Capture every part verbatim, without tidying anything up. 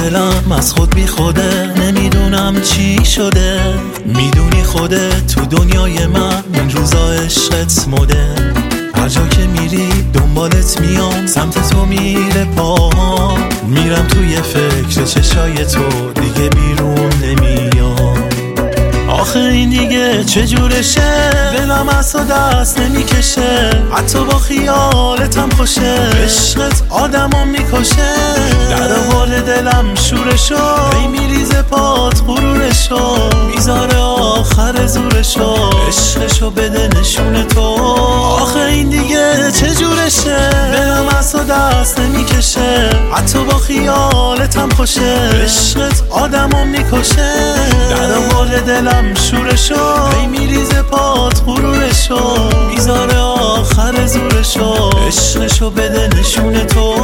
دلم از خود بی خوده، نمیدونم چی شده. میدونی خودت تو دنیای من این روزا عشقت مده. هر جا که میری دنبالت میام، سمت تو میره پاهام. میرم توی فکر چشای تو، دیگه بیرون نمیام. آخه این دیگه چجورشه، دلم از تو دست نمیکشه. حتی با خیالتم خوشه، عشقت آدمو میکشه. در حال دلم شورشو، هی میریزه پات غرورشو. میذاره آخر زورشو، عشقشو بده نشون تو. آخه این دیگه چجورشه، دلم از تو دست نمیکشه. حتی با خیالتم خوشه، عشقت آدمو میکشه. در حال دلم شورشو، هی میریزه پات غرورشو. میذاره آخر زورشو، عشقشو بده نشون تو.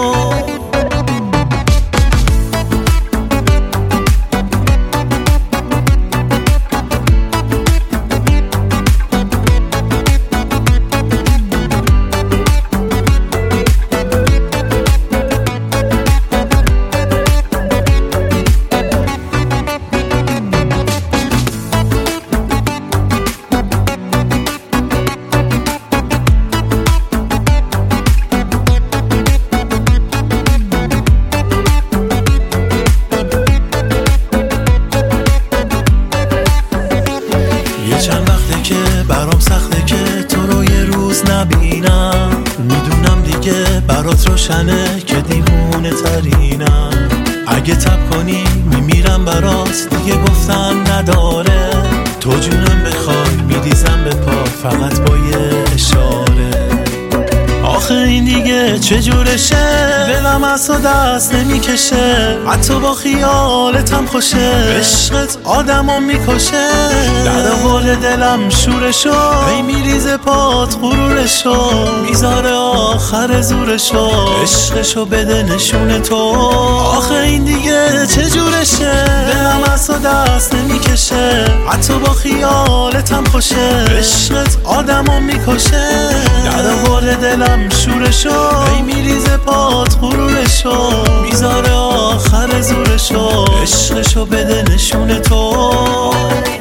چند وقته که برام سخته که تو رو یه روز نبینم. میدونم دیگه برات روشنه که دیوونه ترینم. اگه تب کنی میمیرم برات، دیگه گفتن نداره. تو جونم بخوای میریزم به پات، فقط با یه اشاره. آخه این دیگه چجورشه، دلم از تو دست نمیکشه. حتی با خیالتم خوشه، عشقت آدمو میکشه. در حال دلم شورشو، هی میریزه پات غرورشو. میذاره آخر زورشو، عشقشو بده نشون تو. آخه این دیگه چجورشه، دلم از تو دست نمیکشه. حتی با خیالتم خوشه، عشقت آدمو میکشه. در حال دلم شورشو، هی میریزه پات غرورشو. میذاره آخر زورشو، عشقشو بده نشون تو.